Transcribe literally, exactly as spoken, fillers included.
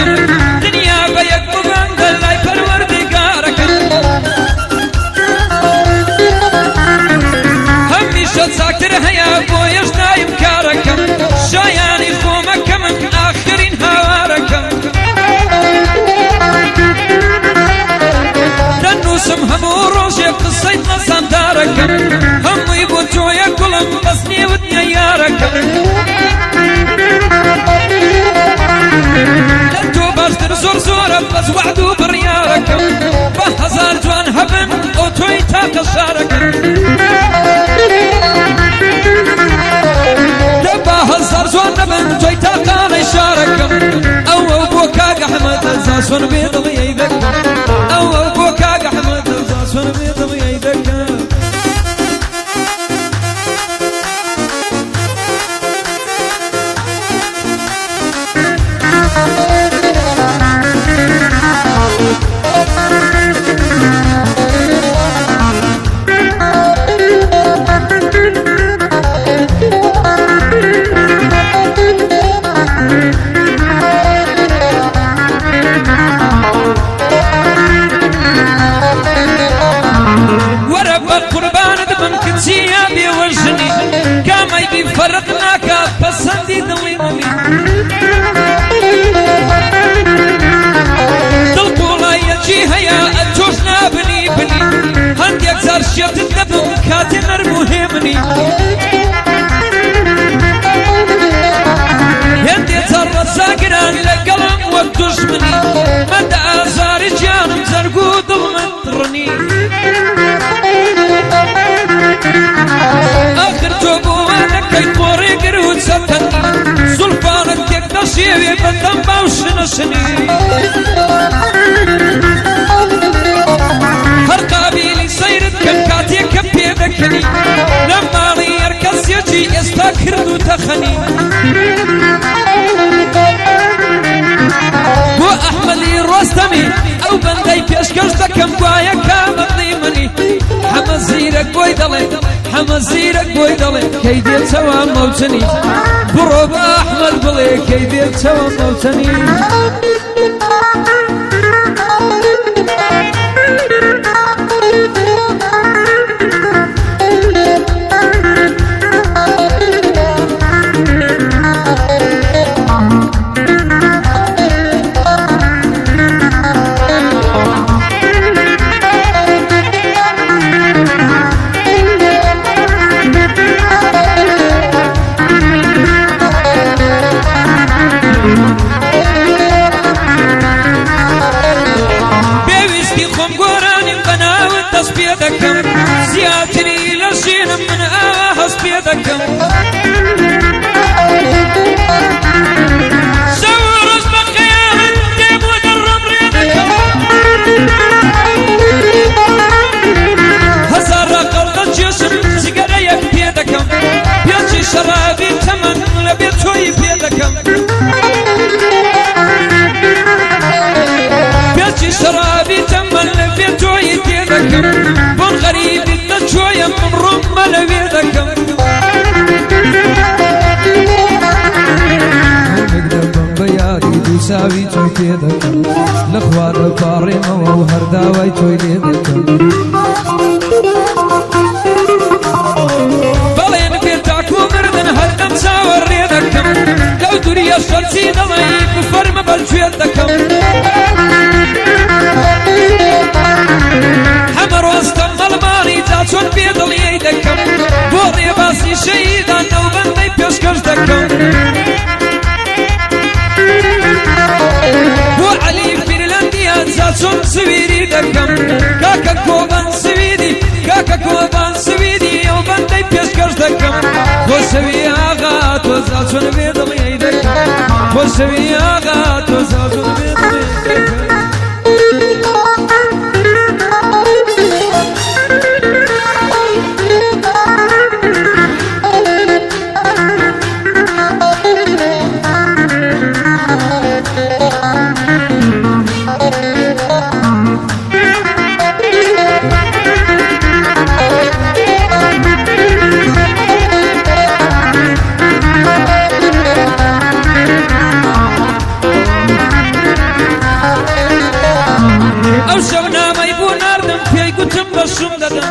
شارەکەم دنیا بە یەک ببەندە لای پەروەردگارەکەم هەمیشە چاکتر هەیە بۆ هێشتایم کارەکەم شایانی خۆمەکە من ئاخرین هاوارەکەم دەنووسم هەموو ڕۆژێ قسەی مەزاندارەکەم هەمووی بۆ تۆیە گوڵم بەس نێوت نییە یارەکەم لە تۆ باشتر زۆر زۆرە بەس وەعد و بڕیارەکەم بە هەزار جوان هەبن ئەو تۆی تاقە شارەکەم لە با هەزار جوان نەبن تۆی تاقانەی شارەکەم ئەو ئەو بۆ کاگە حەمەد ئەزا سۆن بێ دڵی دەکەم ئەو ئەو بۆ کاگە حەمەد ئەزا سۆن بێ دڵی دەکەم فرق ناکات پسندی دڵی منی دڵقوڵایەکی هەیە ئەتۆش نابنی بنی هەندێک جار شێتت دەبم کاتێ نەرم و هێمنی هێندێ جار ڕەچاگران لەگەڵم وەک دوژمنی مەدە ئازاری گیانم جەرگ و دڵمت ڕنی ئاخر تۆ بۆ وانەکەی قۆڕێگر و چەتەنی زولفانت تێک دەشێوێ بەدەم باو شنەشنی هەر قابیلی سەیرت کەم کاتێک کە پێ دەکەنی لە ماڵی هەر کەسێکی ئێستا کرد و تەخەنی بۆ ئەحمەدی ڕۆستەمی ئەو بەندەی پێشکەش دەکەم گوایە کامەڵی منی همه زیرک بوی دله همه زیرک بوی دله کی دل توام موتنی برو با احمد بله کی دل توام موتنی زیاتری لەژێنم من ئاوا هەست پێ دەکەم شەو ڕۆژ بە خەیاڵت دێم و دەڕۆم ڕێ دەکەم هەزار ڕقەڵ دەجێشم جگەرەیەک پێ دەکەم پێچی شەرابی تەمەن لە بێ تۆی پێ دەکەم پێچی شەرابی تەمەن لە بێ تۆی پێ دەکەم بۆن غەریبی دەچۆیە من ڕۆممە لەوێ دەکەم هەندێک دەبم بە یادی دووساوی تۆی پێ دەکەم لەخوا دەپاڕێمەوە و هەرداوای تۆی لێ دەکەم بەڵێن پێ تاکو مردن هەردەم چاوە ڕێ دەکەم لەو دووریە شەرچی دەڵێی کوفەرمە بەرگوێت دەکەم هەمە ڕۆستەم مەڵمانی جا چۆن پێ دڵیەی دەکەم بۆ ڕێباسی شەیدان نەوبەندەی پێشکەش دەکەم بۆ عەلی فینلەندیان جا چۆن سویری دەکەم کاکە کۆبان سویدی کاکە کۆبان سویدی ئەوبەندەی پێشکەش دەکەم بۆ شەوی ئاغا تۆ جا چۆن پێ دڵیەی دەکەم بۆ شەوی ئاغا تۆ جا چۆن پێ دڵیەی دەکەم سوم دەدەم